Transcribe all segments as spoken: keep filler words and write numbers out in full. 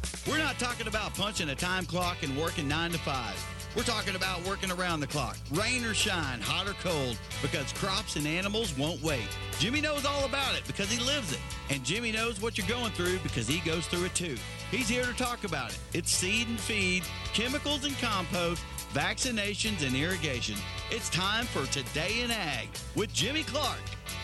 We're not talking about punching a time clock and working nine to five. We're talking about working around the clock, rain or shine, hot or cold, because crops and animals won't wait. Jimmy knows all about it because he lives it. And Jimmy knows what you're going through because he goes through it too. He's here to talk about it. It's seed and feed, chemicals and compost, vaccinations and irrigation. It's time for Today in Ag with Jimmy Clark.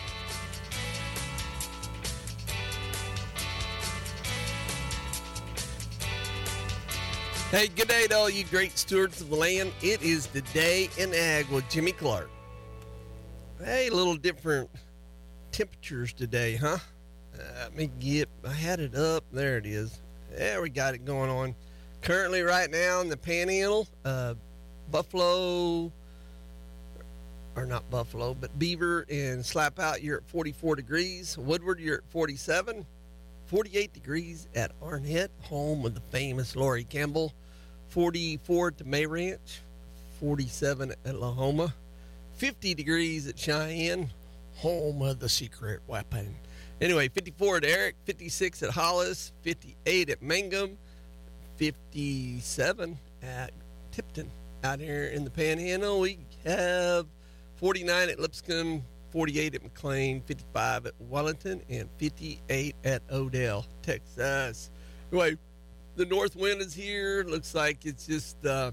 Hey, good day to all you great stewards of the land. It is the Day in Ag with Jimmy Clark. Hey, a little different temperatures today, huh? Uh, let me get, I had it up. There it is. There we got it going on. Currently right now in the Panhandle, uh, Buffalo, or not Buffalo, but Beaver and Slap Out, you're at forty-four degrees. Woodward, you're at forty-seven. forty-eight degrees at Arnett, home of the famous Lori Campbell. forty-four at the May Ranch, forty-seven at La Homa, fifty degrees at Cheyenne, home of the secret weapon. Anyway, fifty-four at Eric, fifty-six at Hollis, fifty-eight at Mangum, fifty-seven at Tipton. Out here in the Panhandle, we have forty-nine at Lipscomb, forty-eight at McLean, fifty-five at Wellington, and fifty-eight at Odell, Texas. Anyway, the north wind is here. Looks like it's just, uh,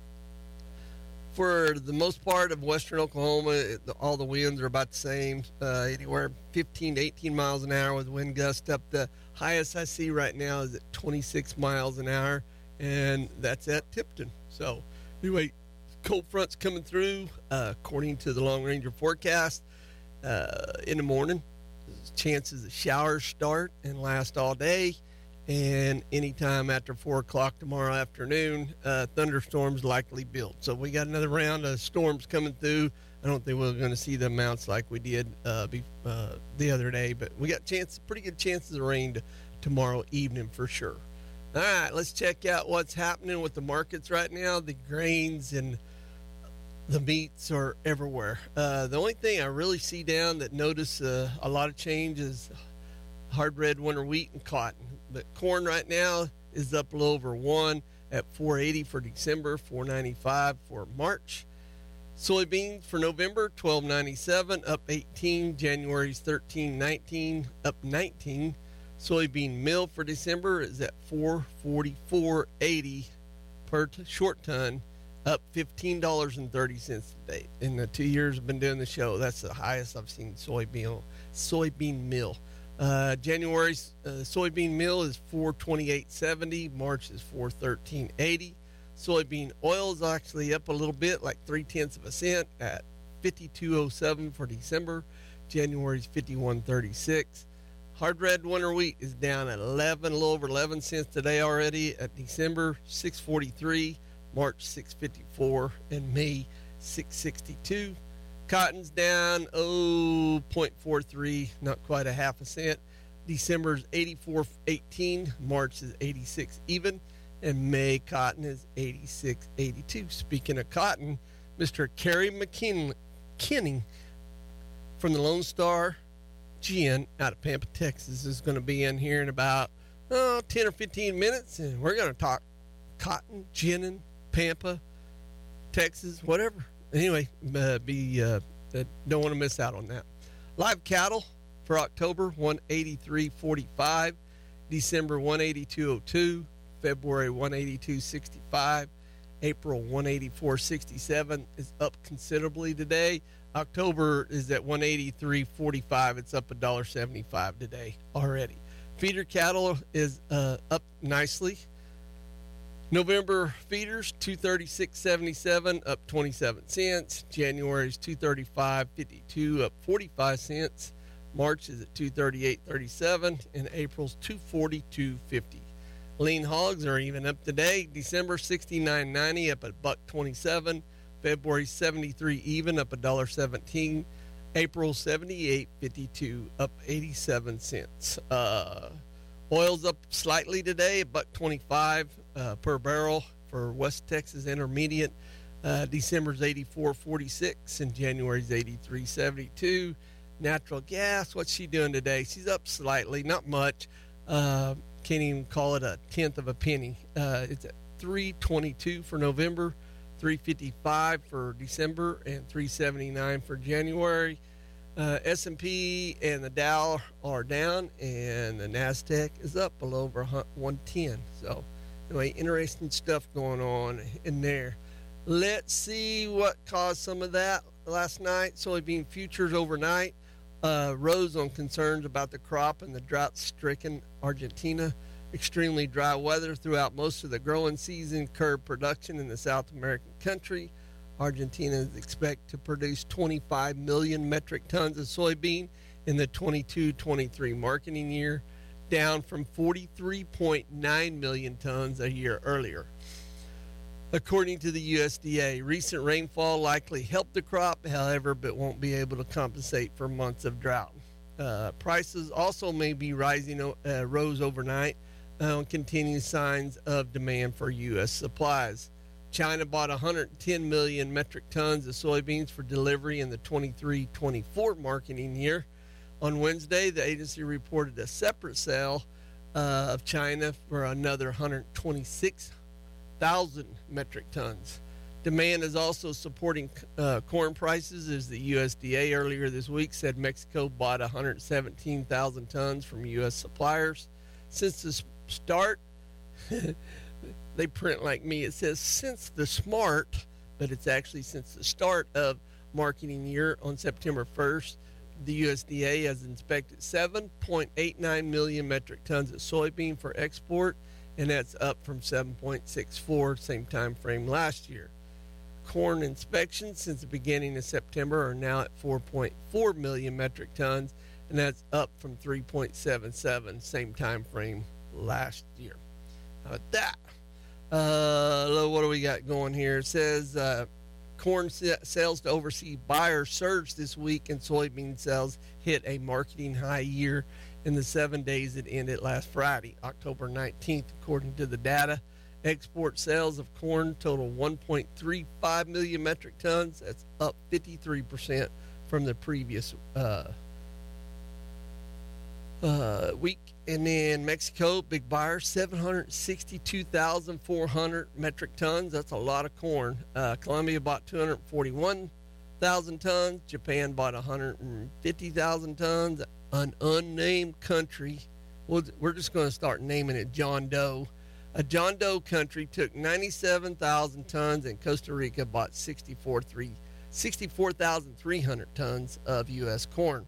for the most part of western Oklahoma, it, all the winds are about the same, uh, anywhere fifteen to eighteen miles an hour with wind gust up. The highest I see right now is at twenty-six miles an hour, and that's at Tipton. So, anyway, cold front's coming through, uh, according to the Long Ranger forecast. Uh, in the morning, chances of showers start and last all day, and anytime after four o'clock tomorrow afternoon, uh, thunderstorms likely build. So we got another round of storms coming through. I don't think we're going to see the amounts like we did uh, be, uh, the other day, but we got chance, pretty good chances of rain to, tomorrow evening for sure. All right, let's check out what's happening with the markets right now. The grains and the meats are everywhere. Uh, the only thing I really see down that notice uh, a lot of change is hard red winter wheat and cotton. But corn right now is up a little over one at four eighty for December, four ninety-five for March. Soybeans for November, twelve ninety-seven, up eighteen. January's thirteen nineteen, up nineteen. Soybean meal for December is at four forty-four eighty per t- short ton, up fifteen dollars and thirty cents today. In the two years I've been doing the show, that's the highest I've seen soybean soybean meal. Uh, January's uh, soybean meal is four twenty-eight seventy. March is four thirteen eighty. Soybean oil is actually up a little bit, like three tenths of a cent at fifty-two oh seven for December. January's fifty-one thirty-six. Hard red winter wheat is down at eleven, a little over eleven cents today already. At December, six forty-three. March six fifty-four, and May six sixty-two. Cotton's down oh zero point four three, not quite a half a cent. December's eighty-four eighteen, March is eighty-six even, and May cotton is eighty-six eighty-two. Speaking of cotton, Mister Kerry McKinney from the Lone Star Gin out of Pampa, Texas, is going to be in here in about oh, ten or fifteen minutes, and we're going to talk cotton, ginning, Pampa, Texas, whatever. Anyway, uh, be uh, uh, don't want to miss out on that. Live cattle for October, one eighty-three forty-five. December, one eighty-two oh two. February, one eighty-two sixty-five. April, one eighty-four sixty-seven. Is up considerably today. October is at one eighty-three forty-five. It's up one dollar seventy-five today already. Feeder cattle is uh, up nicely. November feeders, two thirty-six seventy-seven, up twenty-seven cents. January's two thirty-five fifty-two, up forty-five cents. March is at two thirty-eight thirty-seven, and April's two forty-two fifty. Lean hogs are even up today. December sixty-nine ninety, up a buck twenty-seven. February seventy-three even, up a dollar seventeen. April seventy-eight fifty-two, up eighty-seven cents. Uh, oil's up slightly today, a buck twenty-five uh, per barrel for West Texas Intermediate. Uh, December's eighty-four forty-six and January's eighty-three seventy-two. Natural gas, what's she doing today? She's up slightly, not much. Uh, can't even call it a tenth of a penny. Uh, it's at three twenty-two for November, three fifty-five for December, and three seventy-nine for January. Uh, S and P and the Dow are down, and the NASDAQ is up a little over one ten. So, anyway, interesting stuff going on in there. Let's see what caused some of that last night. Soybean futures overnight uh, rose on concerns about the crop and the drought-stricken Argentina. Extremely dry weather throughout most of the growing season curbed production in the South American country. Argentina is expected to produce twenty-five million metric tons of soybean in the twenty-two twenty-three marketing year, down from forty-three point nine million tons a year earlier. According to the U S D A, recent rainfall likely helped the crop, however, but won't be able to compensate for months of drought. Uh, prices also may be rising, uh, rose overnight uh, on continued signs of demand for U S supplies. China bought one hundred ten million metric tons of soybeans for delivery in the twenty-three twenty-four marketing year. On Wednesday, the agency reported a separate sale uh, of China for another one hundred twenty-six thousand metric tons. Demand is also supporting uh, corn prices, as the U S D A earlier this week said Mexico bought one hundred seventeen thousand tons from U S suppliers. Since the start, they print like me. It says since the smart, but it's actually since the start of marketing year on September first. The U S D A has inspected seven point eight nine million metric tons of soybean for export, and that's up from seven point six four same time frame last year. Corn inspections since the beginning of September are now at four point four million metric tons, and that's up from three point seven seven same time frame last year. How about that? Uh, what do we got going here? It says uh, corn sales to overseas buyers surged this week, and soybean sales hit a marketing high year in the seven days that ended last Friday, October nineteenth. According to the data, export sales of corn total one point three five million metric tons. That's up fifty-three percent from the previous uh, uh, week. And then Mexico, big buyer, seven hundred sixty-two thousand four hundred metric tons. That's a lot of corn. Uh, Colombia bought two hundred forty-one thousand tons. Japan bought one hundred fifty thousand tons. An unnamed country, well, we're just going to start naming it John Doe. A John Doe country took ninety-seven thousand tons, and Costa Rica bought sixty-four thousand three hundred tons of U S corn.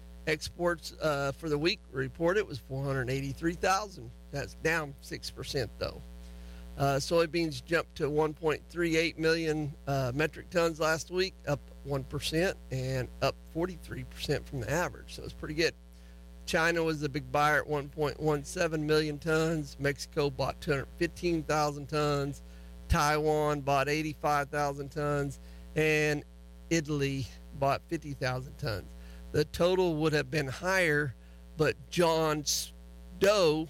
Exports uh, for the week reported was four hundred eighty-three thousand. That's down six percent though. Uh, soybeans jumped to one point three eight million uh, metric tons last week, up one percent and up forty-three percent from the average. So it's pretty good. China was the big buyer at one point one seven million tons. Mexico bought two hundred fifteen thousand tons. Taiwan bought eighty-five thousand tons. And Italy bought fifty thousand tons. The total would have been higher, but John Doe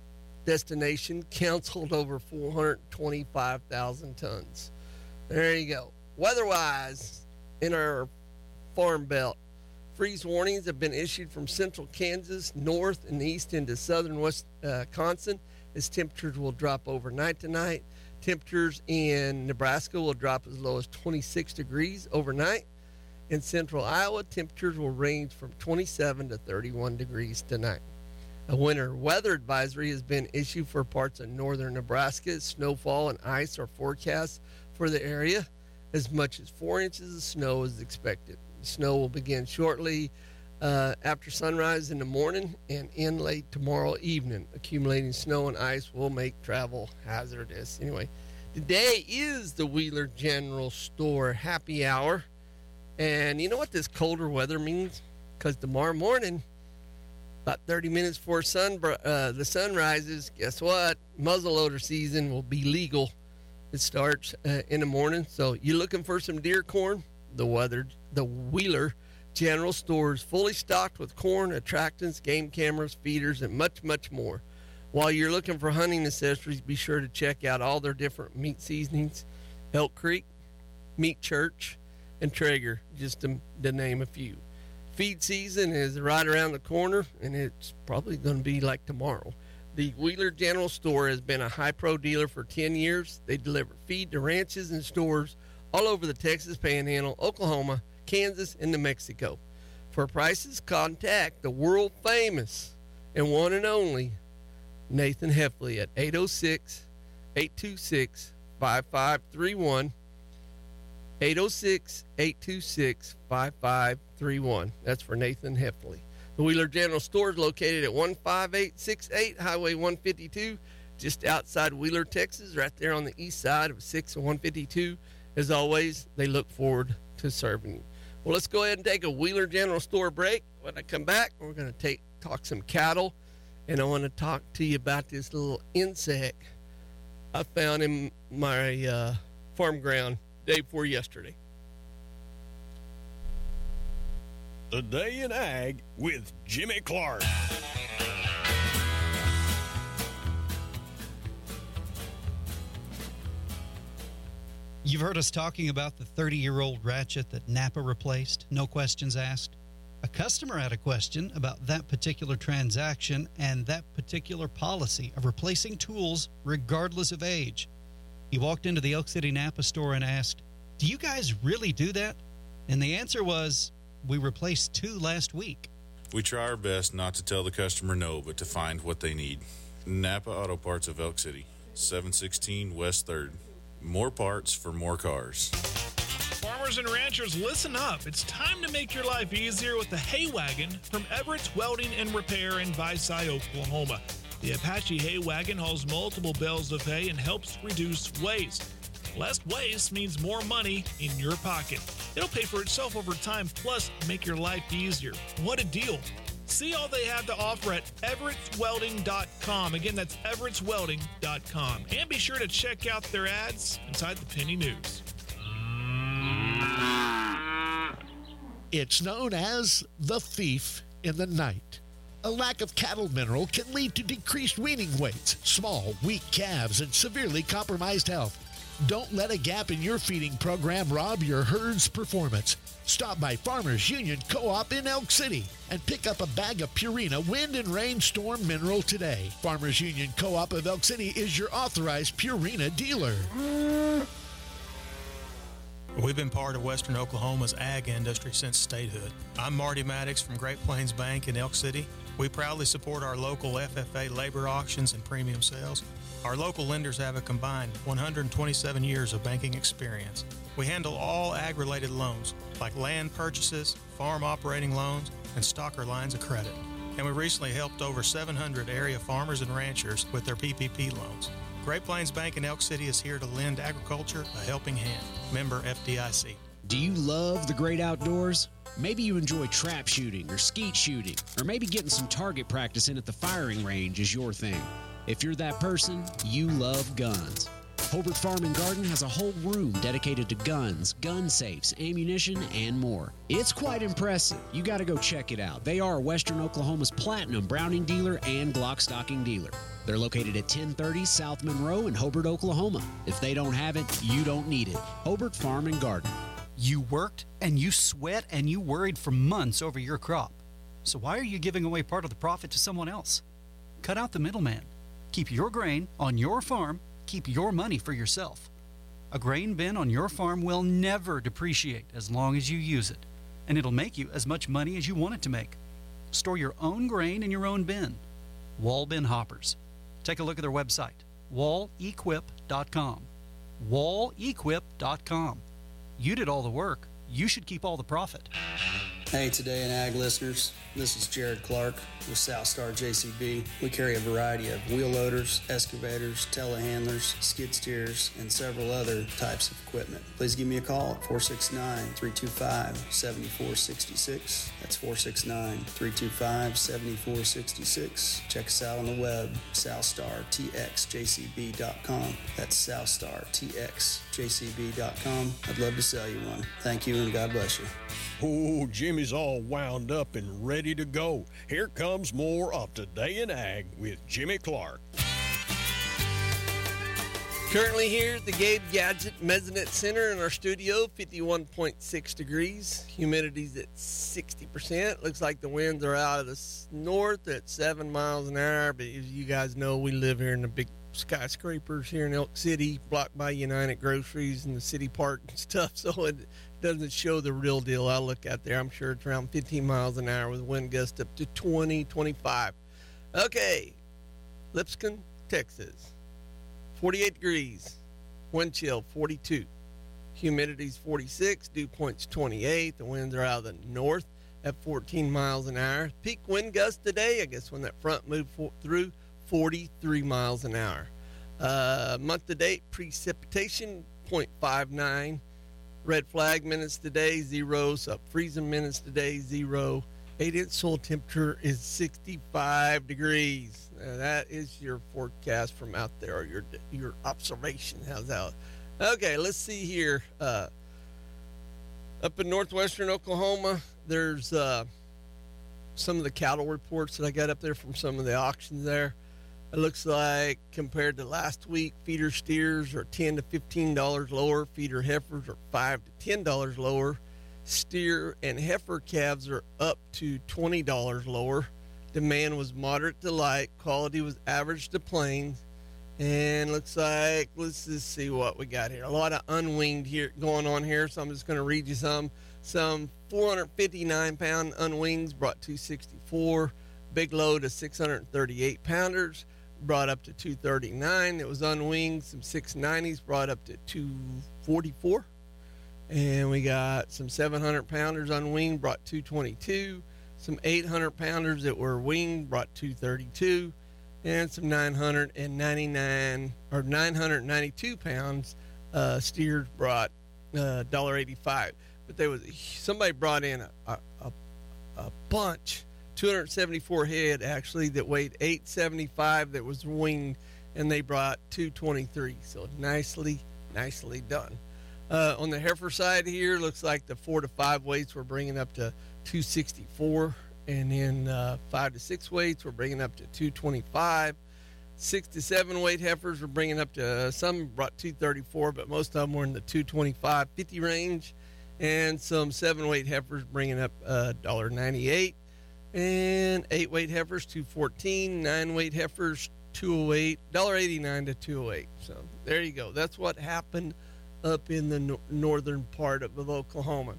destination canceled over four hundred twenty-five thousand tons. There you go. Weather-wise, in our farm belt, freeze warnings have been issued from central Kansas, north and east into southern Wisconsin, as temperatures will drop overnight tonight. Temperatures in Nebraska will drop as low as twenty-six degrees overnight. In central Iowa, temperatures will range from twenty-seven to thirty-one degrees tonight. A winter weather advisory has been issued for parts of northern Nebraska. Snowfall and ice are forecast for the area. As much as four inches of snow is expected. The snow will begin shortly uh, after sunrise in the morning and end late tomorrow evening. Accumulating snow and ice will make travel hazardous. Anyway, today is the Wheeler General Store happy hour. And you know what this colder weather means? Because tomorrow morning, about thirty minutes before sun, uh, the sun rises, guess what? Muzzleloader season will be legal. It starts uh, in the morning. So you looking for some deer corn? The weather, the Wheeler General Store is fully stocked with corn, attractants, game cameras, feeders, and much, much more. While you're looking for hunting accessories, be sure to check out all their different meat seasonings. Elk Creek, Meat Church, and Traeger, just to, to name a few. Feed season is right around the corner, and it's probably going to be like tomorrow. The Wheeler General Store has been a Hi-Pro dealer for ten years. They deliver feed to ranches and stores all over the Texas Panhandle, Oklahoma, Kansas, and New Mexico. For prices, contact the world-famous and one and only Nathan Heffley at eight oh six, eight two six, five five three one. eight oh six, eight two six, five five three one. That's for Nathan Heffley. The Wheeler General Store is located at one five eight six eight Highway one fifty-two, just outside Wheeler, Texas, right there on the east side of six and one fifty-two. As always, they look forward to serving you. Well, let's go ahead and take a Wheeler General Store break. When I come back, we're going to take talk some cattle, and I want to talk to you about this little insect I found in my uh, farm ground day before yesterday. Today in Ag with Jimmy Clark. You've heard us talking about the thirty-year-old ratchet that Napa replaced, no questions asked. A customer had a question about that particular transaction and that particular policy of replacing tools regardless of age. He walked into the Elk City Napa store and asked, "Do you guys really do that?" And the answer was, "We replaced two last week." We try our best not to tell the customer no, but to find what they need. Napa Auto Parts of Elk City, seven sixteen West third. More parts for more cars. Farmers and ranchers, listen up. It's time to make your life easier with the Hay Wagon from Everett's Welding and Repair in Visay, Oklahoma. The Apache Hay Wagon hauls multiple bales of hay and helps reduce waste. Less waste means more money in your pocket. It'll pay for itself over time, plus make your life easier. What a deal. See all they have to offer at Everett's Welding dot com. Again, that's Everett's Welding dot com. And be sure to check out their ads inside the Penny News. It's known as the thief in the night. A lack of cattle mineral can lead to decreased weaning weights, small, weak calves, and severely compromised health. Don't let a gap in your feeding program rob your herd's performance. Stop by Farmers Union Co-op in Elk City and pick up a bag of Purina Wind and Rain Storm Mineral today. Farmers Union Co-op of Elk City is your authorized Purina dealer. We've been part of Western Oklahoma's ag industry since statehood. I'm Marty Maddox from Great Plains Bank in Elk City. We proudly support our local F F A labor auctions and premium sales. Our local lenders have a combined one hundred twenty-seven years of banking experience. We handle all ag-related loans, like land purchases, farm operating loans, and stocker lines of credit. And we recently helped over seven hundred area farmers and ranchers with their P P P loans. Great Plains Bank in Elk City is here to lend agriculture a helping hand. Member F D I C. Do you love the great outdoors? Maybe you enjoy trap shooting or skeet shooting, or maybe getting some target practice in at the firing range is your thing. If you're that person, you love guns. Hobart Farm and Garden has a whole room dedicated to guns, gun safes, ammunition, and more. It's quite impressive. You got to go check it out. They are Western Oklahoma's platinum Browning dealer and Glock stocking dealer. They're located at ten thirty South Monroe in Hobart, Oklahoma. If they don't have it, you don't need it. Hobart Farm and Garden. You worked and you sweat and you worried for months over your crop. So why are you giving away part of the profit to someone else? Cut out the middleman. Keep your grain on your farm. Keep your money for yourself. A grain bin on your farm will never depreciate as long as you use it, and it'll make you as much money as you want it to make. Store your own grain in your own bin. Wall Bin Hoppers. Take a look at their website, wall equip dot com. wall equip dot com. You did all the work. You should keep all the profit. Hey, Today in Ag listeners, this is Jared Clark with Southstar J C B. We carry a variety of wheel loaders, excavators, telehandlers, skid steers, and several other types of equipment. Please give me a call at four six nine, three two five, seven four six six. That's four six nine, three two five, seven four six six. Check us out on the web, southstar t x j c b dot com. That's southstar t x j c b dot com. I'd love to sell you one. Thank you, and God bless you. Oh, Jimmy's all wound up and ready to go. Here comes more of Today in Ag with Jimmy Clark. Currently here at the Gabe Gadget Mesonet Center in our studio, fifty-one point six degrees. Humidity's at sixty percent. Looks like the winds are out of the north at seven miles an hour. But as you guys know, we live here in the big skyscrapers here in Elk City, blocked by United Groceries and the city park and stuff. So it doesn't show the real deal. I look out there, I'm sure it's around fifteen miles an hour with wind gusts up to twenty, twenty-five. Okay, Lipscomb, Texas. forty-eight degrees, wind chill forty-two, humidity's forty-six, dew point's twenty-eight. The winds are out of the north at fourteen miles an hour. Peak wind gust today, I guess when that front moved for, through, forty-three miles an hour. Uh, month to date precipitation zero point five nine. Red flag minutes today zero. Sub freezing minutes today zero. eight inch soil temperature is sixty-five degrees. Uh, that is your forecast from out there, or your your observation. How's that? Okay, let's see here. Uh, up in northwestern Oklahoma, there's uh, some of the cattle reports that I got up there from some of the auctions there. It looks like compared to last week, feeder steers are ten to fifteen dollars lower. Feeder heifers are five to ten dollars lower. Steer and heifer calves are up to twenty dollars lower. Demand was moderate to light. Quality was average to plain. And looks like, let's just see what we got here. A lot of unwinged here going on here, so I'm just going to read you some. Some four hundred fifty-nine pound unwings brought two sixty-four. Big load of six hundred thirty-eight pounders brought up to two thirty-nine. It was unwinged. Some six nineties brought up to two forty-four. And we got some seven hundred pounders unwinged brought two twenty-two. Some eight hundred pounders that were winged brought two thirty-two, and some nine hundred ninety-nine or nine hundred ninety-two pounds uh, steers brought uh, one eighty-five. But there was somebody brought in a, a, a, a bunch, two hundred seventy-four head actually, that weighed eight seventy-five that was winged, and they brought two twenty-three. So nicely, nicely done. Uh, on the heifer side here, looks like the four to five weights we're bringing up to two sixty-four, and then uh, five to six weights we're bringing up to two twenty-five. Six to seven weight heifers we're bringing up to, uh, some brought two thirty-four, but most of them were in the two twenty-five fifty range, and some seven weight heifers bringing up uh, one ninety-eight, and eight weight heifers two fourteen, nine weight heifers two oh eight, one eighty-nine to two oh eight. So there you go. That's what happened up in the no- northern part of, of Oklahoma.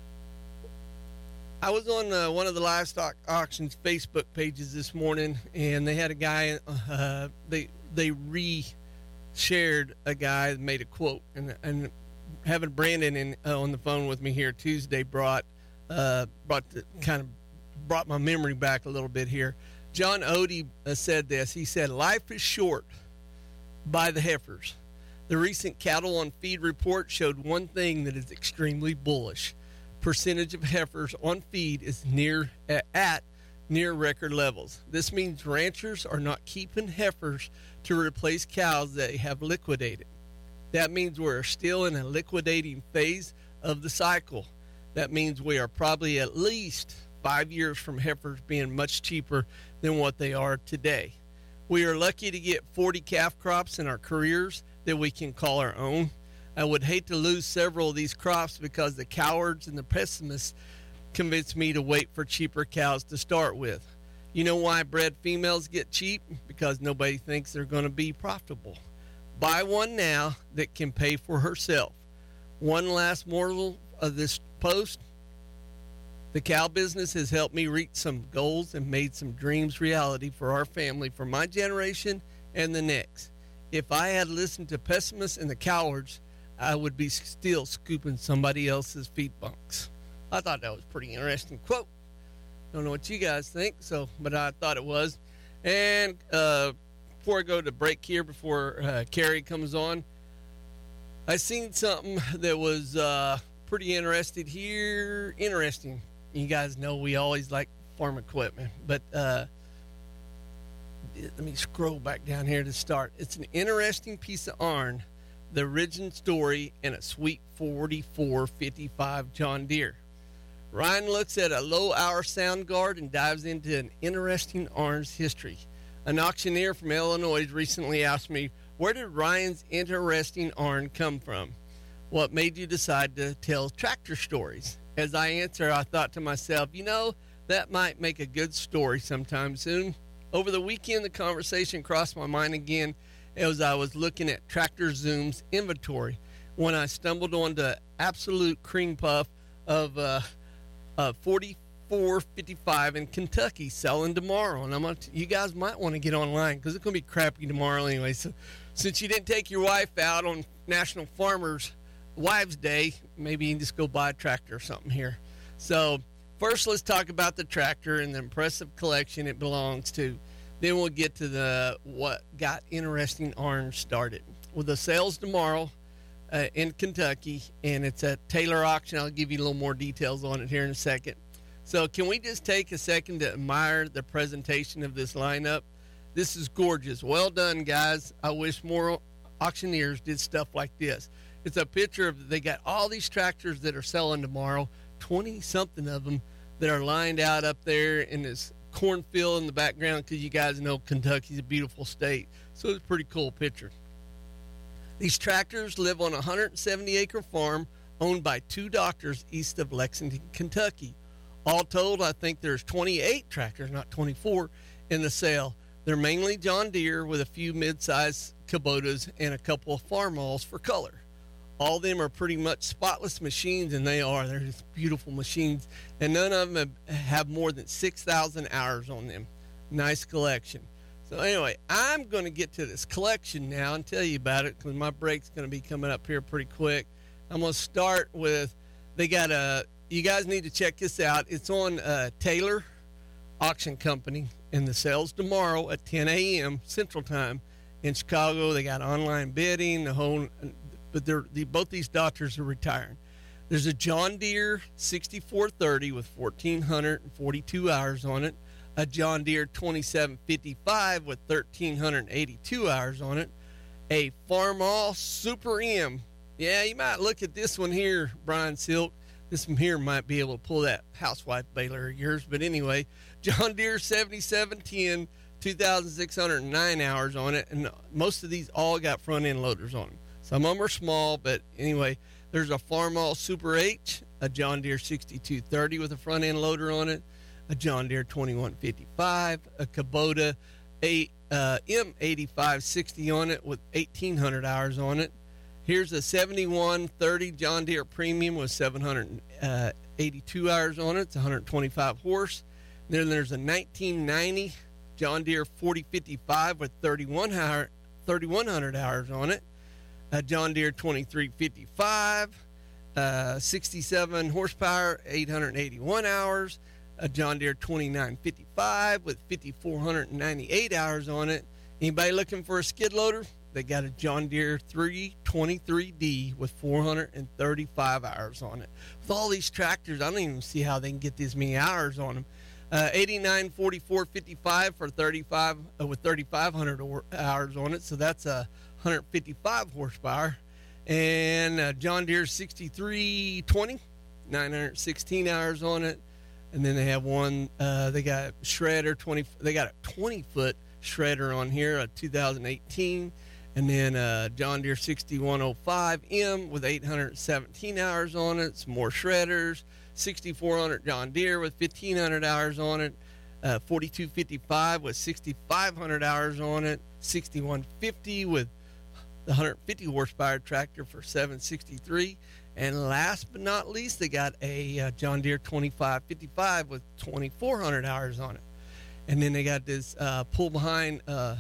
I was on uh, one of the livestock auctions Facebook pages this morning, and they had a guy, uh, they they re-shared a guy that made a quote, and and having Brandon in uh, on the phone with me here Tuesday brought uh, brought the, kind of brought my memory back a little bit here. John Odie uh, said this. He said, "Life is short by the heifers. The recent cattle on feed report showed one thing that is extremely bullish. Percentage of heifers on feed is near at near record levels. This means ranchers are not keeping heifers to replace cows they have liquidated. That means we're still in a liquidating phase of the cycle. That means we are probably at least five years from heifers being much cheaper than what they are today. We are lucky to get forty calf crops in our careers that we can call our own. I would hate to lose several of these crops because the cowards and the pessimists convinced me to wait for cheaper cows to start with. You know why bred females get cheap? Because nobody thinks they're going to be profitable. Buy one now that can pay for herself." One last morsel of this post. The cow business has helped me reach some goals and made some dreams reality for our family, for my generation and the next. If I had listened to pessimists and the cowards, I would be still scooping somebody else's feed bunks. I thought that was a pretty interesting quote. Don't know what you guys think, so but I thought it was. And uh, before I go to break here, before uh, Carrie comes on, I seen something that was uh, pretty interesting here. Interesting. You guys know we always like farm equipment, but uh, let me scroll back down here to start. It's an interesting piece of iron, the origin story in a sweet forty-four fifty-five John Deere. Ryan looks at a low-hour sound guard and dives into an interesting iron's history. An auctioneer from Illinois recently asked me, Where did Ryan's interesting arn come from? What made you decide to tell tractor stories? As I answer, I thought to myself, you know, that might make a good story sometime soon. Over the weekend, the conversation crossed my mind again as I was looking at Tractor Zoom's inventory when I stumbled onto absolute cream puff of uh, uh, forty-four fifty-five in Kentucky selling tomorrow. And I'm gonna t- you guys might want to get online because it's going to be crappy tomorrow anyway. So since you didn't take your wife out on National Farmers Wives Day, maybe you can just go buy a tractor or something here. So first, let's talk about the tractor and the impressive collection it belongs to. Then we'll get to the what got interesting orange started. With the sales tomorrow uh, in Kentucky, and it's at Taylor Auction. I'll give you a little more details on it here in a second. So can we just take a second to admire the presentation of this lineup? This is gorgeous. Well done, guys. I wish more auctioneers did stuff like this. It's a picture of, they got all these tractors that are selling tomorrow, twenty something of them that are lined out up there in this cornfield in the background, because you guys know Kentucky's a beautiful state. So it's a pretty cool picture. These tractors live on a one hundred seventy acre farm owned by two doctors east of Lexington, Kentucky. All told, I think there's twenty-eight tractors, not twenty-four, in the sale. They're mainly John Deere with a few mid-sized Kubotas and a couple of Farmalls for color. All of them are pretty much spotless machines, and they are. They're just beautiful machines, and none of them have, have more than six thousand hours on them. Nice collection. So anyway, I'm going to get to this collection now and tell you about it, because my break's going to be coming up here pretty quick. I'm going to start with, they got a, you guys need to check this out. It's on uh, Taylor Auction Company, and the sale's tomorrow at ten a.m. Central Time in Chicago. They got online bidding, the whole... but they're the, both these doctors are retiring. There's a John Deere sixty-four thirty with one thousand four hundred forty-two hours on it, a John Deere twenty-seven fifty-five with one thousand three hundred eighty-two hours on it, a Farmall Super M. Yeah, you might look at this one here, Brian Silk. This one here might be able to pull that housewife baler of yours, but anyway, John Deere seventy-seven ten, two thousand six hundred nine hours on it, and most of these all got front end loaders on them. Some of them are small, but anyway, there's a Farmall Super H, a John Deere sixty-two thirty with a front end loader on it, a John Deere twenty-one fifty-five, a Kubota eight, uh, M eighty-five sixty on it with eighteen hundred hours on it. Here's a seventy-one thirty John Deere Premium with seven hundred eighty-two hours on it. It's one hundred twenty-five horse. Then there's a nineteen ninety John Deere forty fifty-five with thirty-one hundred hours on it. A John Deere twenty-three fifty-five, uh, sixty-seven horsepower, eight hundred eighty-one hours. A John Deere twenty-nine fifty-five with five thousand four hundred ninety-eight hours on it. Anybody looking for a skid loader? They got a John Deere three twenty-three D with four hundred thirty-five hours on it. With all these tractors, I don't even see how they can get this many hours on them. Uh, eighty-nine forty-four fifty-five for thirty-five uh, with thirty-five hundred hours on it. So that's a one hundred fifty-five horsepower. And uh, John Deere sixty-three twenty, nine hundred sixteen hours on it. And then they have one, uh, they got shredder twenty, they got a twenty foot shredder on here, a two thousand eighteen. And then uh, John Deere sixty-one oh five M with eight hundred seventeen hours on it. Some more shredders. sixty-four hundred John Deere with fifteen hundred hours on it. Uh, forty-two fifty-five with sixty-five hundred hours on it. sixty-one fifty with the one hundred fifty horsepower tractor for seven sixty-three. And last but not least, they got a uh, John Deere twenty-five fifty-five with twenty-four hundred hours on it. And then they got this uh, pull behind uh,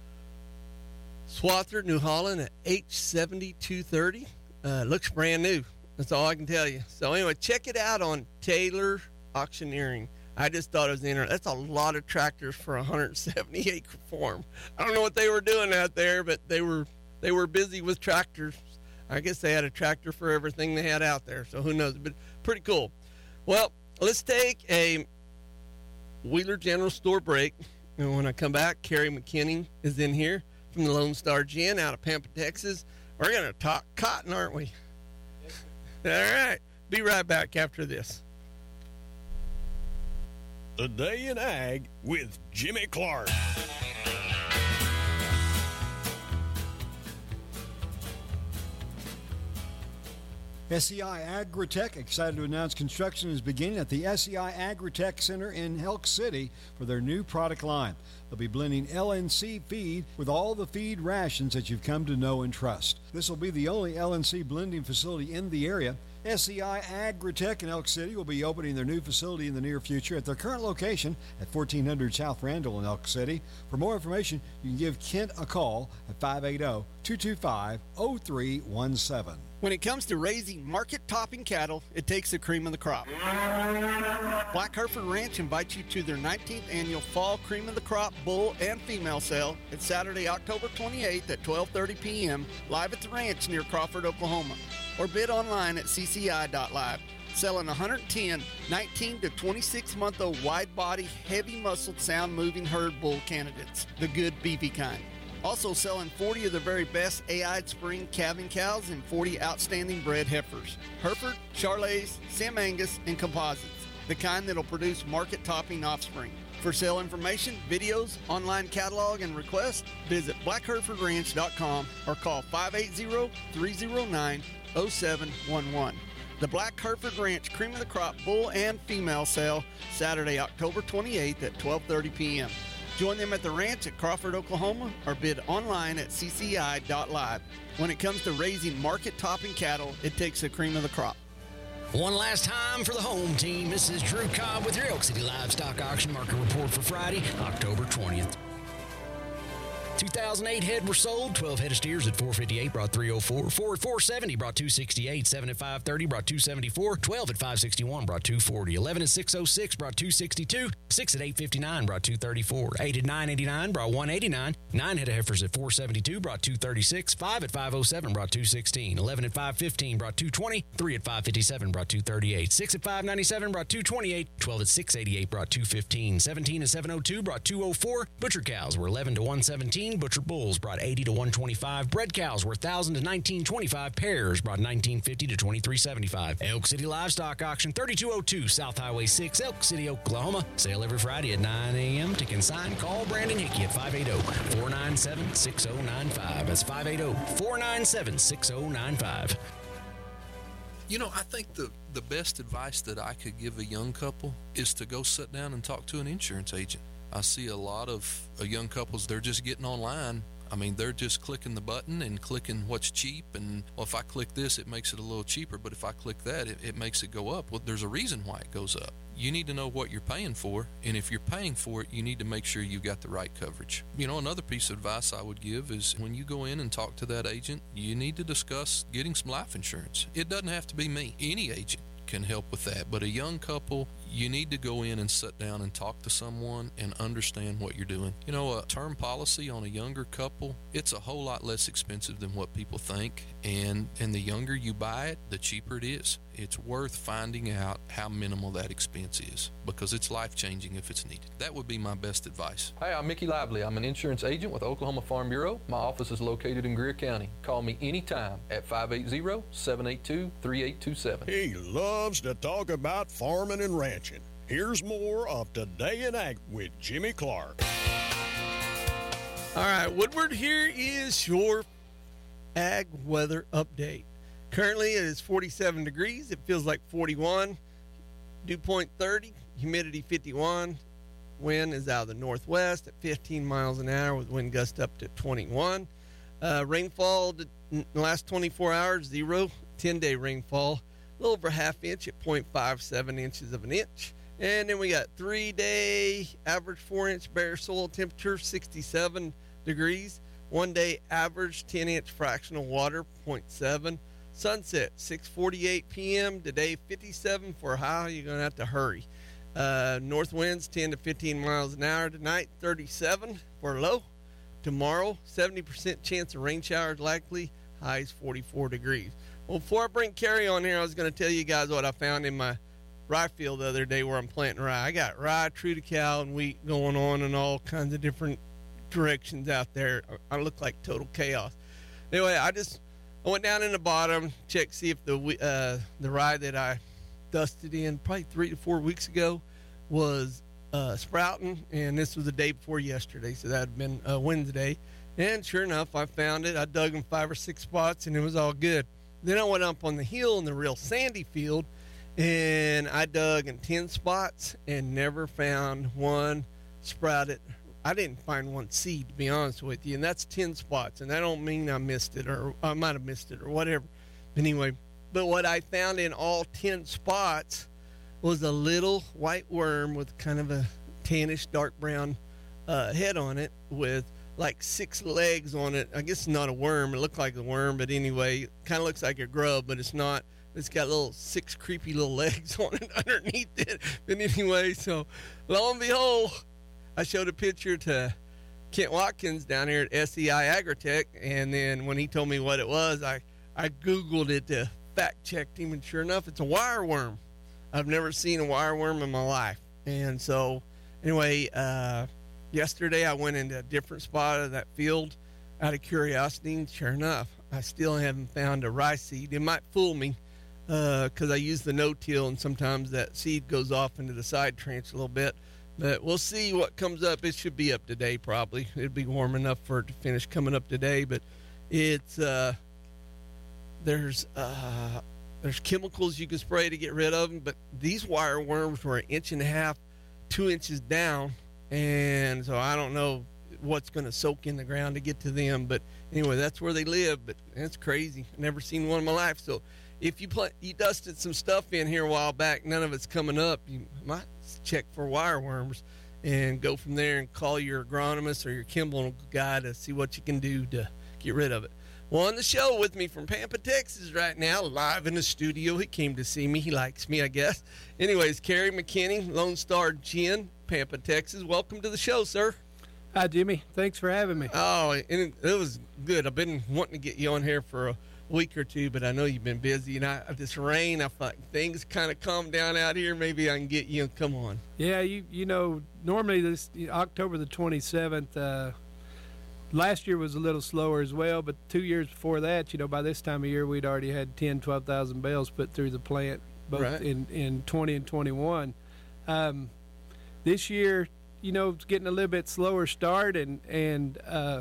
Swather New Holland at H seventy-two thirty. Uh, looks brand new. That's all I can tell you. So anyway, check it out on Taylor Auctioneering. I just thought it was interesting. That's a lot of tractors for a one hundred seventy acre farm. I don't know what they were doing out there, but they were they were busy with tractors. I guess they had a tractor for everything they had out there. So who knows? But pretty cool. Well, let's take a Wheeler General Store break. And when I come back, Carrie McKinney is in here from the Lone Star Gin out of Pampa, Texas. We're going to talk cotton, aren't we? All right. Be right back after this. The Day in Ag with Jimmy Clark. S E I Agritech excited to announce construction is beginning at the S E I Agritech Center in Elk City for their new product line. They'll be blending L N C feed with all the feed rations that you've come to know and trust. This will be the only L N C blending facility in the area. S E I Agritech in Elk City will be opening their new facility in the near future at their current location at fourteen hundred South Randall in Elk City. For more information, you can give Kent a call at five eight zero, two two five, zero three one seven. When it comes to raising market-topping cattle, it takes the cream of the crop. Black Hereford Ranch invites you to their nineteenth annual Fall Cream of the Crop Bull and Female Sale. It's Saturday, October twenty-eighth at twelve thirty p.m. live at the ranch near Crawford, Oklahoma. Or bid online at c c i dot live. Selling one hundred ten nineteen to twenty-six month old wide-body, heavy-muscled, sound-moving herd bull candidates, the good beefy kind. Also selling forty of the very best A I spring calving cows and forty outstanding bred heifers. Hereford, Charolais, Sam Angus, and composites. The kind that'll produce market-topping offspring. For sale information, videos, online catalog, and requests, visit black hereford ranch dot com or call five eight zero, three zero nine, zero seven one one. The Black Hereford Ranch Cream of the Crop Bull and Female Sale, Saturday, October twenty-eighth at twelve thirty p.m. Join them at the ranch at Crawford, Oklahoma, or bid online at c c i dot live. When it comes to raising market-topping cattle, it takes the cream of the crop. One last time for the home team. This is Drew Cobb with your Elk City Livestock Auction Market Report for Friday, October twentieth. two thousand eight head were sold. twelve head of steers at four fifty-eight brought three oh four. four at four seventy brought two sixty-eight. seven at five thirty brought two seventy-four. twelve at five sixty-one brought two forty. eleven at six oh six brought two sixty-two. six at eight fifty-nine brought two thirty-four. eight at nine eighty-nine brought one eighty-nine. nine head of heifers at four seventy-two brought two thirty-six. five at five oh seven brought two sixteen. eleven at five fifteen brought two twenty. three at five fifty-seven brought two thirty-eight. six at five ninety-seven brought two twenty-eight. twelve at six eighty-eight brought two fifteen. seventeen at seven oh two brought two oh four. Butcher cows were eleven to one seventeen. Butcher bulls brought eighty to one twenty-five. Bred cows were one thousand to nineteen twenty-five. Pairs brought nineteen fifty to twenty-three seventy-five. Elk City Livestock Auction, thirty-two oh two South Highway six, Elk City, Oklahoma. Sale every Friday at nine a.m. To consign, call Brandon Hickey at five eight zero, four nine seven, six oh nine five. That's five eight zero, four nine seven, six oh nine five. You know, I think the, the best advice that I could give a young couple is to go sit down and talk to an insurance agent. I see a lot of uh, young couples, they're just getting online. I mean, they're just clicking the button and clicking what's cheap, and well, if I click this, it makes it a little cheaper, but if I click that, it, it makes it go up. Well, there's a reason why it goes up. You need to know what you're paying for, and if you're paying for it, you need to make sure you've got the right coverage. You know, another piece of advice I would give is when you go in and talk to that agent, you need to discuss getting some life insurance. It doesn't have to be me. Any agent can help with that, but a young couple, you need to go in and sit down and talk to someone and understand what you're doing. You know, a term policy on a younger couple, it's a whole lot less expensive than what people think, and and the younger you buy it, the cheaper it is. It's worth finding out how minimal that expense is, because it's life-changing if it's needed. That would be my best advice. Hi, I'm Mickey Lively. I'm an insurance agent with Oklahoma Farm Bureau. My office is located in Greer County. Call me anytime at five eight zero, seven eight two, three eight two seven. He loves to talk about farming and ranching. Here's more of Today in Ag with Jimmy Clark. All right, Woodward, here is your ag weather update. Currently, it is forty-seven degrees. It feels like forty-one. Dew point thirty. Humidity fifty-one. Wind is out of the northwest at fifteen miles an hour with wind gust up to twenty-one. Uh, rainfall in the last twenty-four hours, zero. ten-day rainfall, a little over a half inch at zero point five seven inches of an inch. And then we got three-day average four-inch bare soil temperature, sixty-seven degrees. One-day average ten-inch fractional water, zero point seven. Sunset, six forty-eight p.m. Today, fifty-seven for a high. You're going to have to hurry. Uh, north winds, ten to fifteen miles an hour. Tonight, thirty-seven for a low. Tomorrow, seventy percent chance of rain showers likely. Highs, forty-four degrees. Well, before I bring Carrie on here, I was going to tell you guys what I found in my rye field the other day where I'm planting rye. I got rye, triticale, and wheat going on in all kinds of different directions out there. I look like total chaos. Anyway, I just I went down in the bottom, checked see if the uh, the rye that I dusted in probably three to four weeks ago was uh, sprouting, and this was the day before yesterday, so that had been uh, Wednesday. And sure enough, I found it. I dug in five or six spots, and it was all good. Then I went up on the hill in the real sandy field, and I dug in ten spots and never found one sprouted. I didn't find one seed, to be honest with you, and that's ten spots, and that don't mean I missed it, or I might have missed it, or whatever. Anyway, but what I found in all ten spots was a little white worm with kind of a tannish dark brown uh, head on it with like six legs on it. I guess it's not a worm. It looked like a worm, but anyway, it kind of looks like a grub, but it's not. It's got little six creepy little legs on it underneath it. But anyway, so lo and behold, I showed a picture to Kent Watkins down here at S E I Agritech, and then when he told me what it was, I, I Googled it to fact check him, and sure enough, it's a wireworm. I've never seen a wireworm in my life. And so anyway, uh, yesterday I went into a different spot of that field out of curiosity, and sure enough, I still haven't found a rice seed. It might fool me because uh, I use the no-till, and sometimes that seed goes off into the side trench a little bit. But we'll see what comes up. It should be up today probably. It'll be warm enough for it to finish coming up today. But it's uh, there's uh, there's chemicals you can spray to get rid of them. But these wire worms were an inch and a half, two inches down. And so I don't know what's going to soak in the ground to get to them. But anyway, that's where they live. But that's crazy. I've never seen one in my life. So if you play, you dusted some stuff in here a while back, none of it's coming up, you might check for wireworms and go from there and call your agronomist or your Kimball guy to see what you can do to get rid of it. Well, on the show with me from Pampa, Texas right now, live in the studio. He came to see me. He likes me, I guess. Anyways, Kerry McKinney, Lone Star Gin, Pampa, Texas. Welcome to the show, sir. Hi, Jimmy. Thanks for having me. Oh, and it, it was good. I've been wanting to get you on here for a week or two, but I know you've been busy, and I, this rain, I thought things kind of calmed down out here. Maybe I can get you. Come on. Yeah, you you know, normally this October the twenty-seventh, uh, last year was a little slower as well, but two years before that, you know, by this time of year, we'd already had ten, twelve thousand bales put through the plant, both right. in, in twenty and twenty-one. Um, this year, you know, it's getting a little bit slower start, and, and, uh,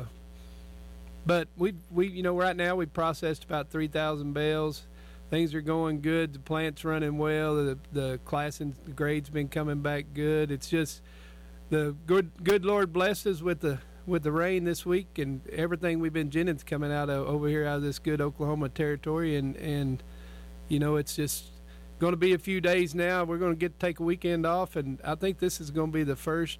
But we, we, you know, right now we processed about three thousand bales. Things are going good. The plant's running well. The the class and the grade's been coming back good. It's just the good good Lord blessed us with the with the rain this week, and everything we've been ginning's coming out of over here out of this good Oklahoma territory, and and you know, it's just going to be a few days now. We're going to get to take a weekend off, and I think this is going to be the first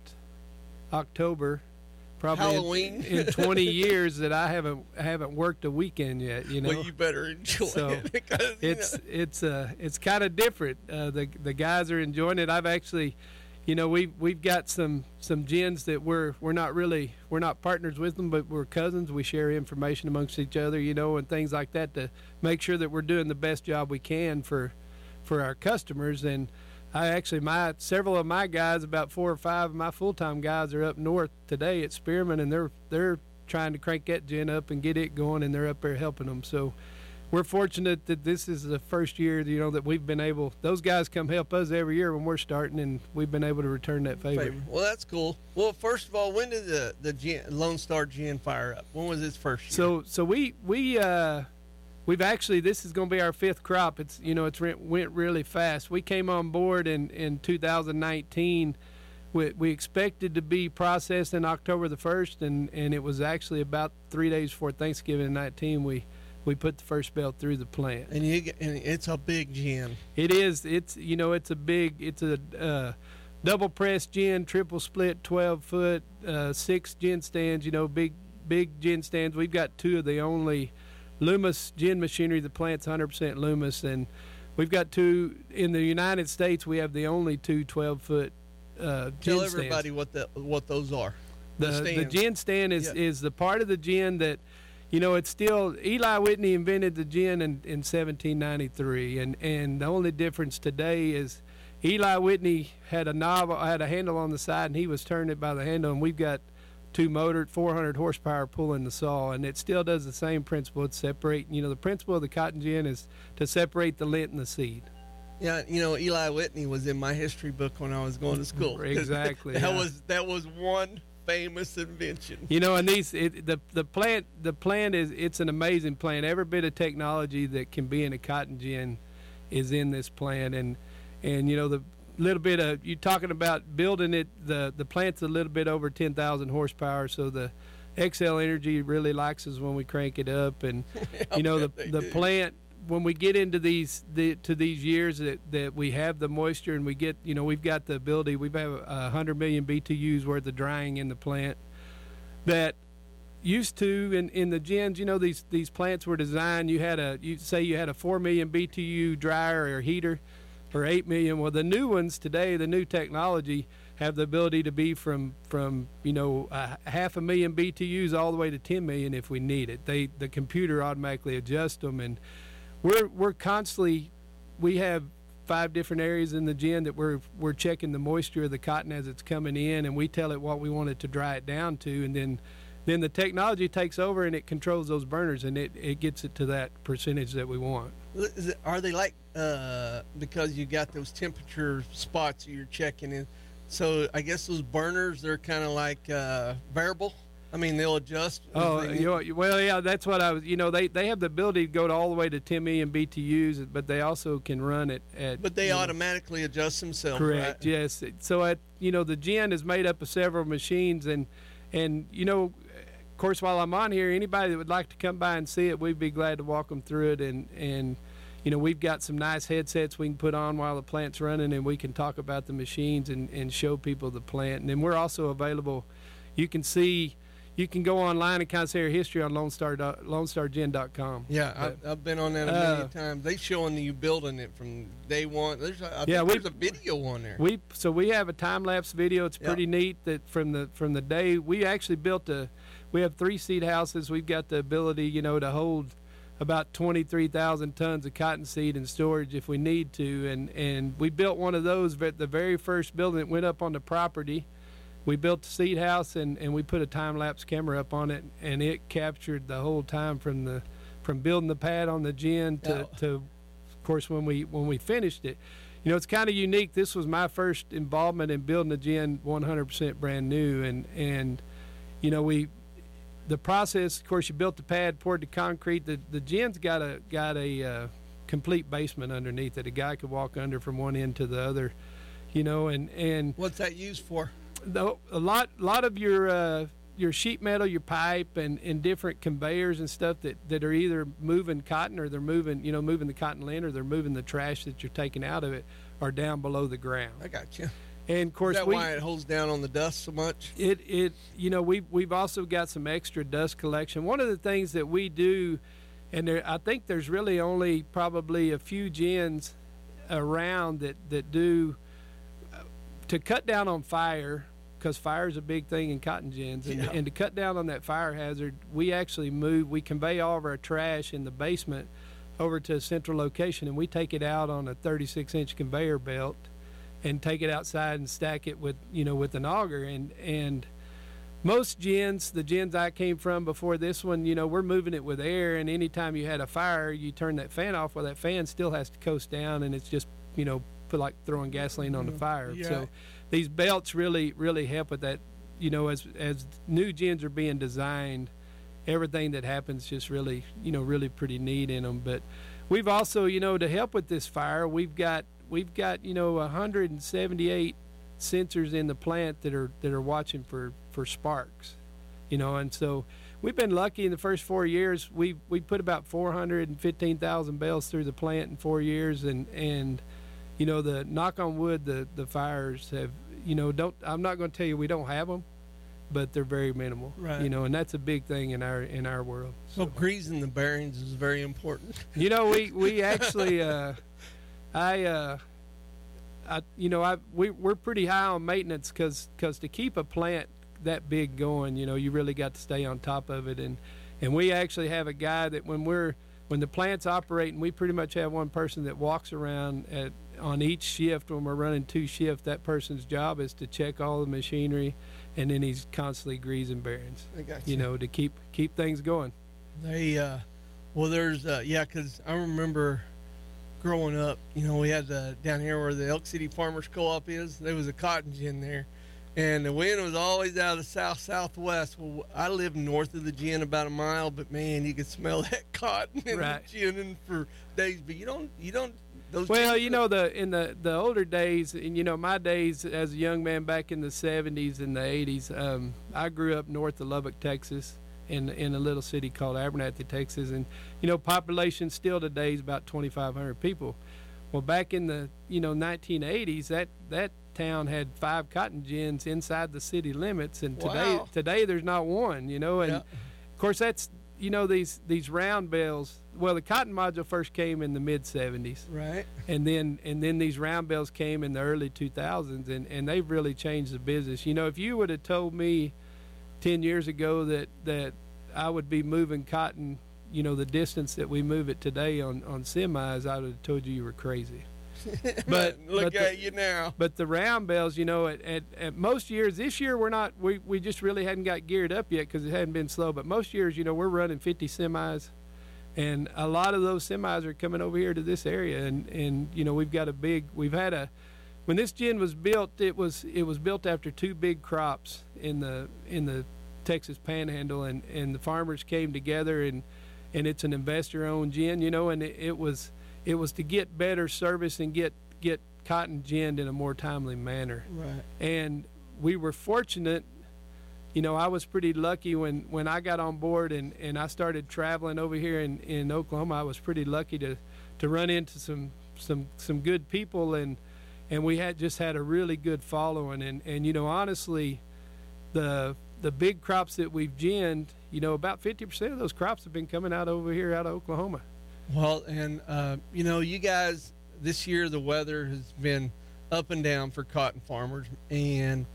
October. Probably Halloween in, in twenty years that I haven't haven't worked a weekend yet. You know, well, you better enjoy so it because it's know. it's uh it's kind of different. Uh, the the guys are enjoying it. I've actually, you know, we we've got some some gins that we're we're not really we're not partners with them, but we're cousins. We share information amongst each other, you know, and things like that to make sure that we're doing the best job we can for for our customers. And I actually, my several of my guys, about four or five of my full-time guys, are up north today at Spearman, and they're they're trying to crank that gin up and get it going, and they're up there helping them. So we're fortunate that this is the first year, you know, that we've been able. Those guys come help us every year when we're starting, and we've been able to return that favor. favor. Well, that's cool. Well, first of all, when did the the gin, Lone Star Gin fire up? When was its first year? So so we we. Uh, We've actually, this is going to be our fifth crop. It's, you know, it's went really fast. We came on board in, in two thousand nineteen. We, we expected to be processed in October the first, and, and it was actually about three days before Thanksgiving in nineteen we, we put the first bale through the plant. And, you, and it's a big gin. It is. It's, you know, it's a big, it's a uh, double press gin, triple split, twelve foot, uh, six gin stands, you know, big, big gin stands. We've got two of the only Loomis gin machinery. The plant's one hundred percent Loomis, and we've got two in the United States. We have the only two twelve foot uh, gin Tell everybody stands. what the what those are. The the, the gin stand is yeah. is the part of the gin that, you know, it's still Eli Whitney invented the gin in, in seventeen ninety-three, and and the only difference today is Eli Whitney had a knob, had a handle on the side, and he was turning it by the handle, and we've got two motored four hundred horsepower pulling the saw, and it still does the same principle. It's separate, you know, the principle of the cotton gin is to separate the lint and the seed. Yeah, you know, Eli Whitney was in my history book when I was going to school. Exactly. that yeah. was that was one famous invention. You know, and these it, the the plant the plant is it's an amazing plant. Every bit of technology that can be in a cotton gin is in this plant, and and you know the little bit of you talking about building it. The the plant's a little bit over ten thousand horsepower, so the X L Energy really likes us when we crank it up, and you know the the do. plant. When we get into these the, to these years that, that we have the moisture and we get, you know, we've got the ability, we've have a hundred million B T Us worth of drying in the plant that used to in, in the gins, you know, these, these plants were designed, you had a, you say you had a four million B T U dryer or heater or eight million. Well, the new ones today, the new technology have the ability to be from, from, you know, a half a million B T Us all the way to ten million if we need it. They, the computer automatically adjusts them, and We're we're constantly, we have five different areas in the gin that we're we're checking the moisture of the cotton as it's coming in, and we tell it what we want it to dry it down to, and then then the technology takes over and it controls those burners, and it, it gets it to that percentage that we want. Is it, are they like uh, because you got those temperature spots you're checking in? So I guess those burners, they're kind of like uh, variable. I mean, they'll adjust. Oh, you know, well, yeah, that's what I was. You know, they, they have the ability to go to all the way to ten million B T Us, but they also can run it at. But they you know, automatically adjust themselves. correct. Right? Yes. So at you know the gin is made up of several machines, and and you know, of course, while I'm on here, anybody that would like to come by and see it, we'd be glad to walk them through it, and and. You know, we've got some nice headsets we can put on while the plant's running, and we can talk about the machines and, and show people the plant. And then we're also available. You can see, you can go online and kind of see our history on Lone Star, Lone Star Gin dot com. Yeah, I've, I've been on that a Uh, million times. They showing you building it from day one. There's a, I yeah, think we, there's a video on there. We so we have a time lapse video. It's Yep. pretty neat that from the from the day we actually built a. We have three seed houses. We've got the ability, you know, to hold about twenty-three thousand tons of cottonseed in storage if we need to, and and we built one of those at the very first building that went up on the property. We built the seed house, and, and we put a time-lapse camera up on it, and it captured the whole time from the from building the pad on the gin to, Oh. to of course when we when we finished it. You know, it's kind of unique. This was my first involvement in building a gin one hundred percent brand new, and and you know we the process, of course, you built the pad, poured the concrete. The the gin's got a got a uh, complete basement underneath it. A guy could walk under from one end to the other, you know. And, and what's that used for? The, a lot lot of your uh, your sheet metal, your pipe, and, and different conveyors and stuff that, that are either moving cotton or they're moving you know moving the cotton lint or they're moving the trash that you're taking out of it are down below the ground. I got you. And of course, is that we, why it holds down on the dust so much? It it you know we've we've also got some extra dust collection. One of the things that we do, and there, I think there's really only probably a few gins around that that do uh, to cut down on fire, because fire is a big thing in cotton gins, and, Yeah. and to cut down on that fire hazard, we actually move we convey all of our trash in the basement over to a central location, and we take it out on a thirty-six inch conveyor belt and take it outside and stack it with, you know, with an auger. And, and most gins, the gins I came from before this one, you know, we're moving it with air, and anytime you had a fire, you turn that fan off. Well, that fan still has to coast down, and it's just, you know, put like throwing gasoline on the fire. Yeah. So these belts really, really help with that. You know, as, as new gins are being designed, everything that happens just really, you know, really pretty neat in them. But we've also, you know, to help with this fire, we've got, We've got, you know, one hundred seventy-eight sensors in the plant that are that are watching for, for sparks, you know, and so we've been lucky in the first four years. We we put about four hundred fifteen thousand bales through the plant in four years, and, and you know, the knock on wood, the, the fires have, you know, don't I'm not going to tell you we don't have them, but they're very minimal, Right. you know, and that's a big thing in our in our world. So greasing the bearings is very important. You know, we we actually. Uh, I, uh, I, you know, I we we're pretty high on maintenance because to keep a plant that big going, you know, you really got to stay on top of it, and and we actually have a guy that when we're when the plant's operating, we pretty much have one person that walks around at on each shift when we're running two shifts. That person's job is to check all the machinery, and then he's constantly greasing bearings. I got you you. know, to keep keep things going. They, uh, well, there's, uh, yeah, because I remember growing up, you know, we had the, down here where the Elk City Farmers Co-op is, there was a cotton gin there. and the wind was always out of the south southwest. Well, I live north of the gin about a mile, but man, you could smell that cotton and Right. the ginning for days. But you don't, you don't. Those Well, gins- you know, the in the, the older days, and you know, my days as a young man back in the seventies and the eighties, um, I grew up north of Lubbock, Texas, in in a little city called Abernathy, Texas, and you know, population still today is about twenty-five hundred people. Well, back in the you know nineteen eighties, that that town had five cotton gins inside the city limits, and today Wow. today there's not one. You know, and Yeah. of course that's you know these these round bales. Well, the cotton module first came in the mid seventies, Right. and then and then these round bales came in the early two thousands, and and they've really changed the business. You know, if you would have told me ten years ago that that I would be moving cotton, you know, the distance that we move it today on on semis, I would have told you you were crazy. But look but at the, you now. But the round bales, you know, at, at, at most years, this year we're not, we, we just really hadn't got geared up yet because it hadn't been slow. But most years, you know, we're running fifty semis, and a lot of those semis are coming over here to this area. And, and you know, we've got a big, we've had a, when this gin was built, it was it was built after two big crops in the in the Texas Panhandle, and, and the farmers came together, and and it's an investor-owned gin, you know, and it, it was it was to get better service and get get cotton ginned in a more timely manner. Right. And we were fortunate, you know, I was pretty lucky when, when I got on board and, and I started traveling over here in, in Oklahoma. I was pretty lucky to, to run into some some some good people, and and we had just had a really good following, and, and you know, honestly, the the big crops that we've ginned, you know, about fifty percent of those crops have been coming out over here out of Oklahoma. Well, and uh, you know, you guys, this year the weather has been up and down for cotton farmers, and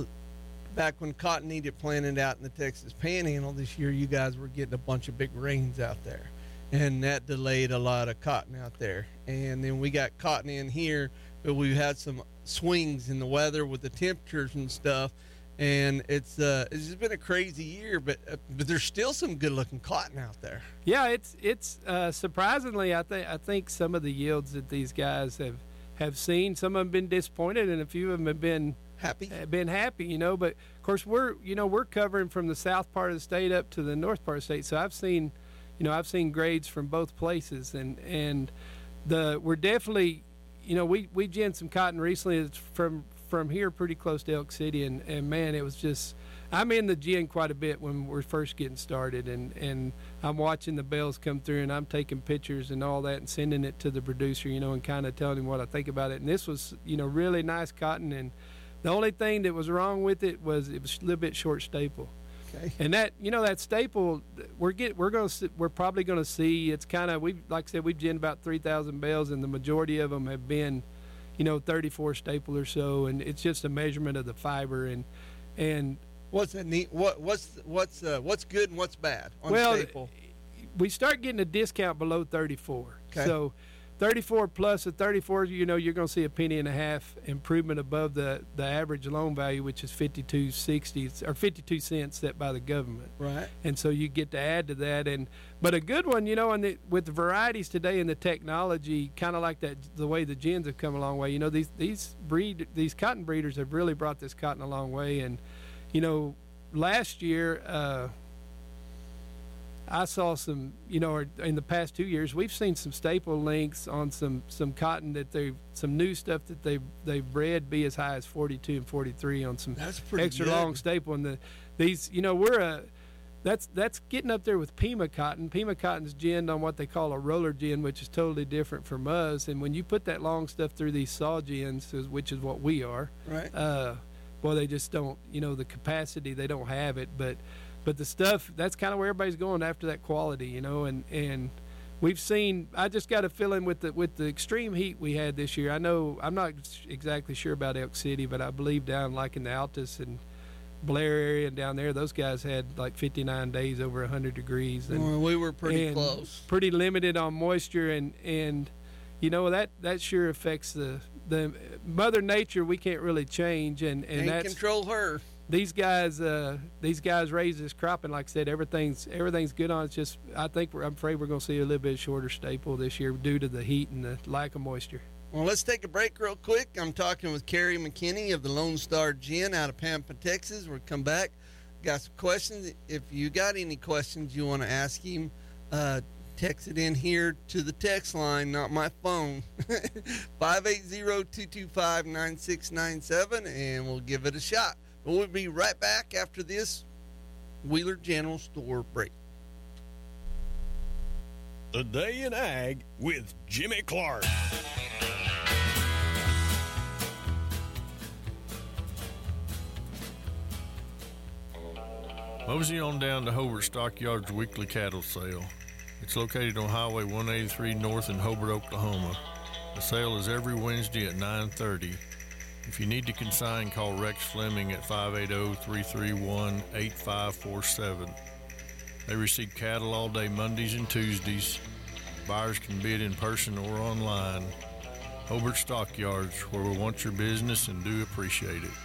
back when cotton needed planted out in the Texas Panhandle this year, you guys were getting a bunch of big rains out there, and that delayed a lot of cotton out there. And then we got cotton in here, but we've had some swings in the weather with the temperatures and stuff, and it's uh, it's just been a crazy year. But uh, but there's still some good looking cotton out there. Yeah, it's it's uh, surprisingly, I think I think some of the yields that these guys have have seen, some of them have been disappointed, and a few of them have been happy. Have been happy, you know. But of course, we're you know we're covering from the south part of the state up to the north part of the state, so I've seen, you know, I've seen grades from both places, and and the we're definitely, you know, we we ginned some cotton recently. It's from from here pretty close to Elk City, and, and man, it was just, I'm in the gin quite a bit when we're first getting started, and, and I'm watching the bales come through, and I'm taking pictures and all that and sending it to the producer, you know, and kind of telling him what I think about it. And this was, you know, really nice cotton, and the only thing that was wrong with it was it was a little bit short staple. Okay. And that, you know, that staple, we're get we're going to we're probably going to see, it's kind of, we like I said, we've ginned about three thousand bales, and the majority of them have been, you know, thirty-four staple or so, and it's just a measurement of the fiber. And and what's that neat? What what's what's uh, what's good and what's bad on well, staple? We start getting a discount below thirty-four. Okay. So thirty-four plus a thirty-four, you know, you're going to see a penny and a half improvement above the, the average loan value, which is fifty-two sixty or fifty-two cents set by the government. Right. And so you get to add to that. And but a good one, you know, and the, with the varieties today and the technology, kind of like that, the way the gins have come a long way. You know, these these breed these cotton breeders have really brought this cotton a long way. And you know, last year. Uh, I saw some, you know, in the past two years, we've seen some staple links on some, some cotton that they, some new stuff that they they've bred be as high as forty-two and forty-three on some That's pretty extra good. long staple. And the these, you know, we're a that's that's getting up there with Pima cotton. Pima cotton's ginned on what they call a roller gin, which is totally different from us. And when you put that long stuff through these saw gins, which is what we are, right? Uh, well, they just don't, you know, the capacity, they don't have it, but. But the stuff, that's kind of where everybody's going after that quality, you know, and, and we've seen, I just got a feeling with the with the extreme heat we had this year. I know, I'm not exactly sure about Elk City, but I believe down like in the Altus and Blair area and down there, those guys had like fifty-nine days over one hundred degrees. And, well, we were pretty and close. Pretty limited on moisture, and, and you know, that, that sure affects the, the Mother Nature we can't really change, and, and Can't that's control her. These guys, uh, these guys raise this crop, and like I said, everything's everything's good on it. It's just, I think we're, I'm afraid we're going to see a little bit shorter staple this year due to the heat and the lack of moisture. Well, let's take a break real quick. I'm talking with Kerry McKinney of the Lone Star Gin out of Pampa, Texas. We'll come back. Got some questions. If you got any questions you want to ask him, uh, text it in here to the text line, not my phone. five eight zero, two two five, nine six nine seven, and we'll give it a shot. But we'll be right back after this Wheeler General Store break. Today in Ag with Jimmy Clark. Mosey on down to Hobart Stockyards weekly cattle sale. It's located on Highway one eighty-three North in Hobart, Oklahoma. The sale is every Wednesday at nine thirty. If you need to consign, call Rex Fleming at five eight zero, three three one, eight five four seven. They receive cattle all day Mondays and Tuesdays. Buyers can bid in person or online. Hobart Stockyards, where we want your business and do appreciate it.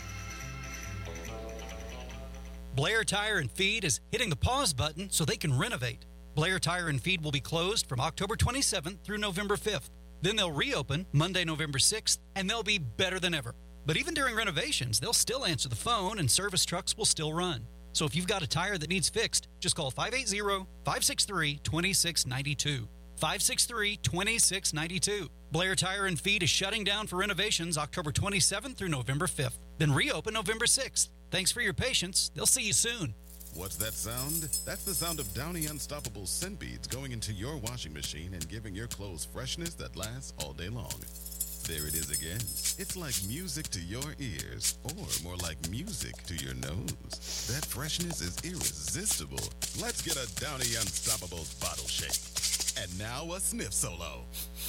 Blair Tire and Feed is hitting the pause button so they can renovate. Blair Tire and Feed will be closed from October twenty-seventh through November fifth. Then they'll reopen Monday, November sixth, and they'll be better than ever. But even during renovations, they'll still answer the phone and service trucks will still run. So if you've got a tire that needs fixed, just call five eight zero, five six three, two six nine two. five six three, two six nine two. Blair Tire and Feed is shutting down for renovations October twenty-seventh through November fifth. Then reopen November sixth. Thanks for your patience. They'll see you soon. What's that sound? That's the sound of Downy Unstoppable scent beads going into your washing machine and giving your clothes freshness that lasts all day long. There it is again. It's like music to your ears, or more like music to your nose. That freshness is irresistible. Let's get a Downy Unstoppables bottle shake. And now a sniff solo.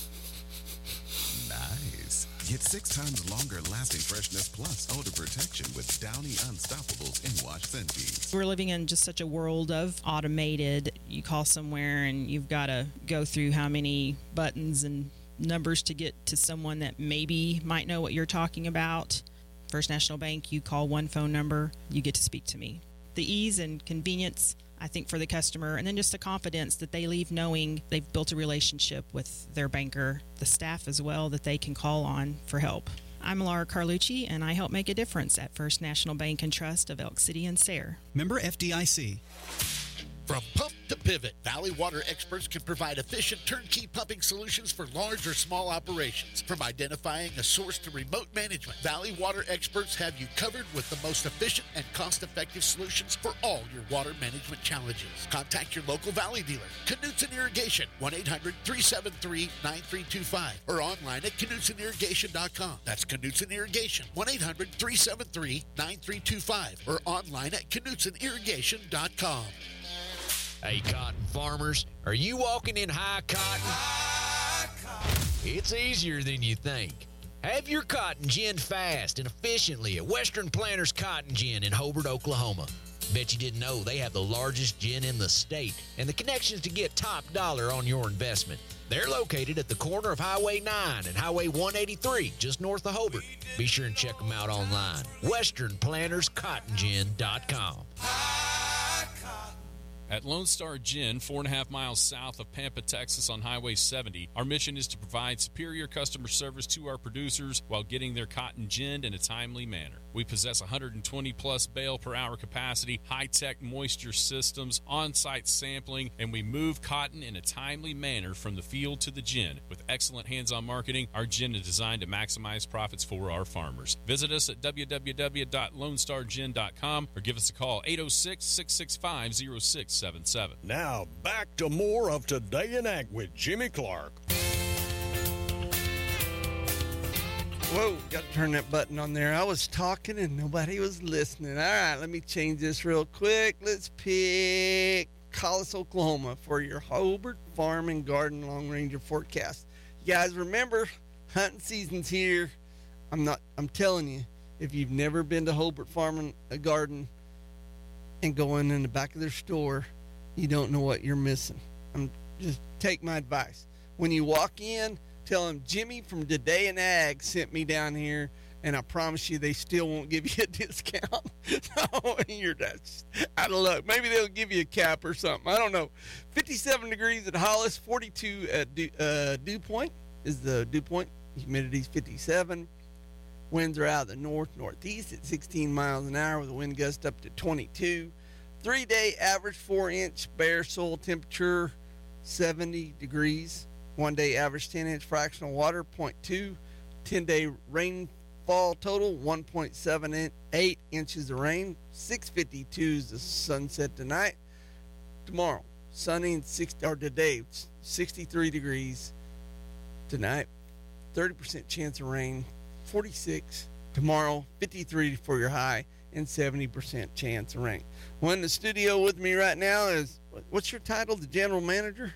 Nice. Get six times longer lasting freshness plus odor protection with Downy Unstoppables in-wash scent beads. We're living in just such a world of automated. You call somewhere and you've got to go through how many buttons and numbers to get to someone that maybe might know what you're talking about. First National Bank, you call one phone number, you get to speak to me. The ease and convenience, I think, for the customer, and then just the confidence that they leave knowing they've built a relationship with their banker, the staff as well, that they can call on for help. I'm Laura Carlucci, and I help make a difference at First National Bank and Trust of Elk City and Sayre. Member F D I C. From pump to pivot, Valley Water experts can provide efficient turnkey pumping solutions for large or small operations. From identifying a source to remote management, Valley Water experts have you covered with the most efficient and cost-effective solutions for all your water management challenges. Contact your local Valley dealer, Knutson Irrigation, one eight hundred, three seven three, nine three two five, or online at knutson irrigation dot com. That's Knutson Irrigation, one eight hundred, three seven three, nine three two five, or online at knutson irrigation dot com. Hey, cotton farmers, are you walking in high cotton? High cotton? It's easier than you think. Have your cotton ginned fast and efficiently at Western Planters Cotton Gin in Hobart, Oklahoma. Bet you didn't know they have the largest gin in the state and the connections to get top dollar on your investment. They're located at the corner of Highway nine and Highway one eighty-three, just north of Hobart. Be sure and check them out online. western planters cotton gin dot com. At Lone Star Gin, four and a half miles south of Pampa, Texas on Highway seventy, our mission is to provide superior customer service to our producers while getting their cotton ginned in a timely manner. We possess one hundred twenty plus bale per hour capacity, high-tech moisture systems, on-site sampling, and we move cotton in a timely manner from the field to the gin. With excellent hands-on marketing, our gin is designed to maximize profits for our farmers. Visit us at w w w dot lone star gin dot com or give us a call, eight oh six, six six five, oh six seven seven. Now back to more of Today in Ag with Jimmy Clark. Whoa, got to turn that button on there. I was talking and nobody was listening. All right, let me change this real quick. Let's pick Collis, Oklahoma for your Hobart Farm and Garden Long Ranger forecast. You guys remember, hunting season's here. I'm not, I'm telling you, if you've never been to Hobart Farm and a Garden and going in the back of their store, you don't know what you're missing. I'm just take my advice. When you walk in, tell them Jimmy from Today in Ag sent me down here, and I promise you they still won't give you a discount. So you're just out of luck. Maybe they'll give you a cap or something. I don't know. fifty-seven degrees at Hollis, forty-two at Dew, uh, Dew Point is the Dew Point Humidity's fifty-seven. Winds are out of the north northeast at sixteen miles an hour with a wind gust up to twenty-two. Three-day average four-inch bare soil temperature seventy degrees. One-day average ten-inch fractional water zero point two. ten-day rainfall total one point seven eight inches of rain. six fifty-two is the sunset tonight. Tomorrow, sunny and sixty or today, sixty-three degrees. Tonight, thirty percent chance of rain. forty-six tomorrow, fifty-three for your high, and seventy percent chance of rain. Well, in the studio with me right now is, what's your title? The general manager?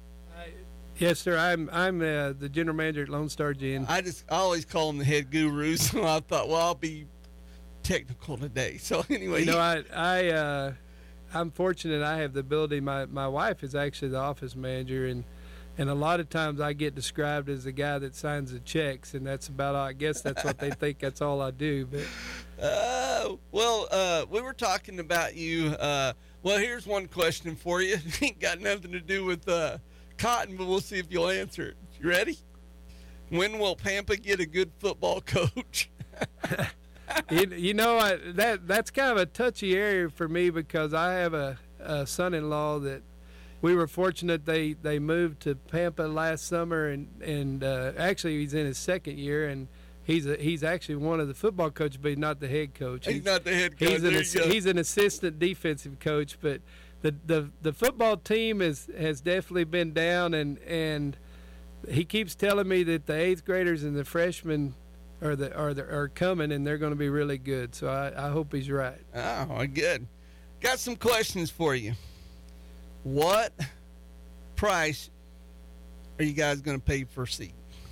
Yes, sir. I'm I'm uh, the general manager at Lone Star Gin. I just I always call him the head guru, so I thought, well, I'll be technical today. So anyway, you know, I I uh, I'm fortunate. I have the ability. My my wife is actually the office manager, and and a lot of times I get described as the guy that signs the checks, and that's about all. I guess that's what they think. That's all I do. But uh, well, uh, we were talking about you. Uh, well, here's one question for you. It ain't got nothing to do with uh, cotton, but we'll see if you'll answer it. You ready? When will Pampa get a good football coach? you, you know, I, that that's kind of a touchy area for me because I have a, a son-in-law that we were fortunate they, they moved to Pampa last summer, and and uh, actually he's in his second year, and he's a, he's actually one of the football coaches, but he's not the head coach. He's, he's not the head coach. He's an ass, he's an assistant defensive coach, but the the, the football team is, has definitely been down, and and he keeps telling me that the eighth graders and the freshmen are the are the, are coming, and they're going to be really good. So I, I hope he's right. Oh, good. Got some questions for you. What price are you guys going to pay for seed?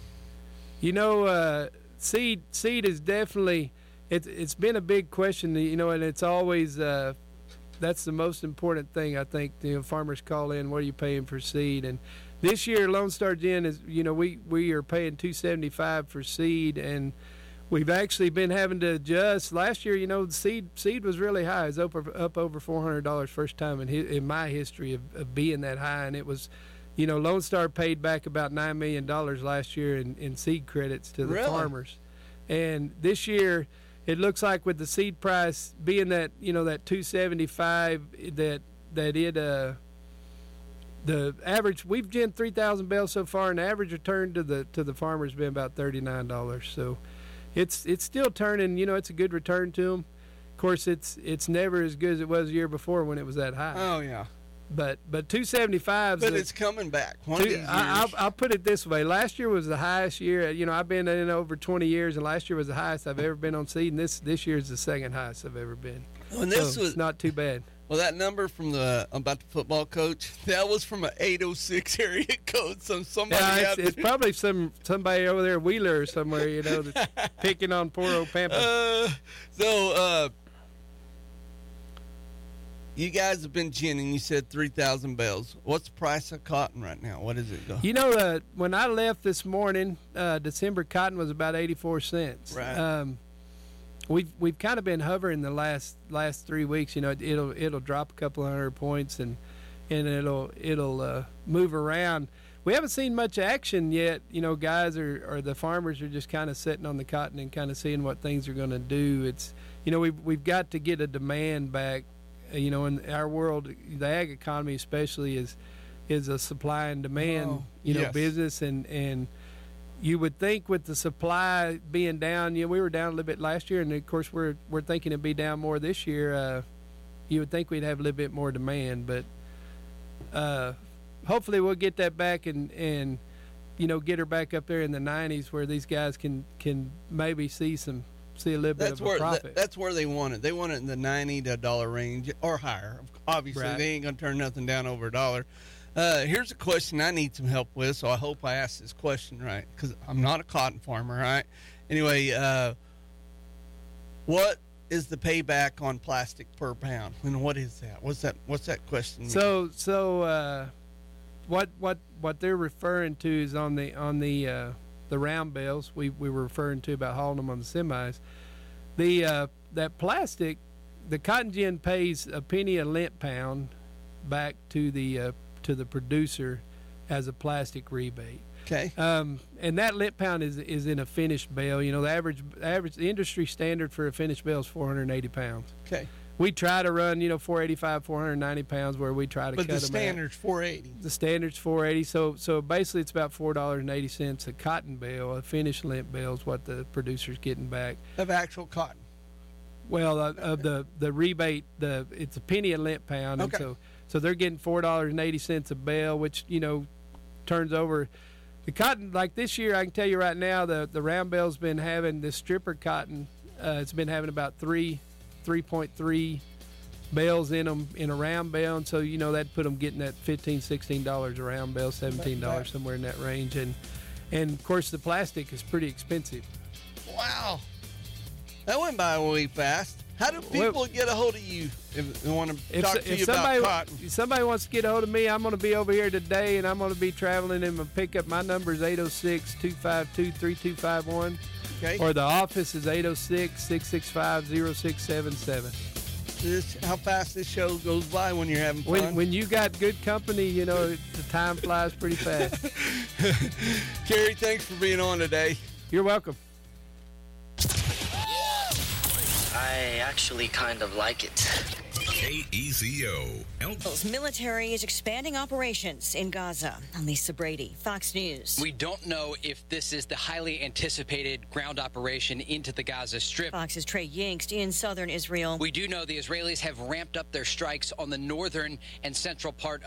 You know, uh, seed seed is definitely it's it's been a big question. You know, and it's always uh, that's the most important thing. I think you know, farmers call in, what are you paying for seed? And this year, Lone Star Gin is you know we we are paying two seventy-five for seed, and we've actually been having to adjust. Last year, you know, the seed seed was really high. It was up, up over four hundred dollars first time in his, in my history of, of being that high. And it was, you know, Lone Star paid back about nine million dollars last year in, in seed credits to the really? farmers. And this year, it looks like with the seed price being that, you know, that two seventy-five, that, that it, uh, the average, we've ginned three thousand bales so far, and the average return to the to the farmers has been about thirty-nine dollars. So, It's it's still turning, you know, it's a good return to them. Of course, it's it's never as good as it was the year before when it was that high. Oh, yeah. But but two seventy-five. But it's coming back. One two, of these years. I, I'll, I'll put it this way. Last year was the highest year. You know, I've been in over twenty years, and last year was the highest I've ever been on seed, and this, this year is the second highest I've ever been. And this so was it's not too bad. Well, that number from the about the football coach, that was from an eight oh six area code. So somebody yeah, out it's, it's probably some somebody over there, Wheeler or somewhere, you know, that's picking on poor old Pampa. Uh, so, uh, you guys have been ginning. You said three thousand bales. What's the price of cotton right now? What is it? Go? You know, uh, when I left this morning, uh, December cotton was about eighty-four cents. Right. Um, We've we've kind of been hovering the last last three weeks. You know, it'll it'll drop a couple hundred points and and it'll it'll uh, move around. We haven't seen much action yet. You know, guys are or the farmers are just kind of sitting on the cotton and kind of seeing what things are going to do. It's you know we've we've got to get a demand back. Uh, you know, in our world, the ag economy especially is is a supply and demand oh, you know yes. business and and. You would think with the supply being down, you know, we were down a little bit last year, and of course we're we're thinking it'd be down more this year. Uh, you would think we'd have a little bit more demand, but uh, hopefully we'll get that back and, and you know get her back up there in the nineties where these guys can, can maybe see some see a little bit That's of where a profit. that, that's where they want it. They want it in the ninety to a dollar range or higher. Obviously, Right. they ain't gonna turn nothing down over a dollar. Uh, here's a question I need some help with, so I hope I ask this question right, because I'm not a cotton farmer, right? Anyway, uh, what is the payback on plastic per pound? And what is that? What's that? What's that question? So so uh, what what what they're referring to is on the on the uh, the round bales we we were referring to about hauling them on the semis. The uh, that plastic, the cotton gin pays a penny a lint pound back to the uh, to the producer as a plastic rebate. Okay. Um, and that lip pound is is in a finished bale. You know, the average average the industry standard for a finished bale is four hundred eighty pounds. Okay. We try to run, you know, four eighty-five, four hundred ninety pounds, where we try to But cut the them standard's four eighty. The standard's four eighty. So so basically, it's about four dollars and eighty cents a cotton bale. A finished lint bale is what the producer's getting back of actual cotton. Well, uh, of the the rebate, the it's a penny a lint pound, Okay. and so so they're getting four dollars and eighty cents a bale, which you know turns over. The cotton, like this year, I can tell you right now, the the round bale's been having the stripper cotton. Uh, it's been having about three, three point three bales in them in a round bale, and so you know that put them getting that fifteen, sixteen dollars a round bale, seventeen dollars somewhere in that range, and and of course the plastic is pretty expensive. Wow, that went by way fast. How do people get a hold of you if they want to If, talk if to you somebody, about cotton? if somebody wants to get a hold of me, I'm going to be over here today, and I'm going to be traveling in my pickup. My number is eight oh six, two five two, three two five one. Okay. Or the office is eight oh six, six six five, oh six seven seven. This, how fast this show goes by when you're having fun. When, when you got good company, you know, the time flies pretty fast. Kerry, thanks for being on today. You're welcome. I actually kind of like it. K E Z O. Israel's military is expanding operations in Gaza. I'm Lisa Brady, Fox News. We don't know if this is the highly anticipated ground operation into the Gaza Strip. Fox's Trey Yingst in southern Israel. We do know the Israelis have ramped up their strikes on the northern and central part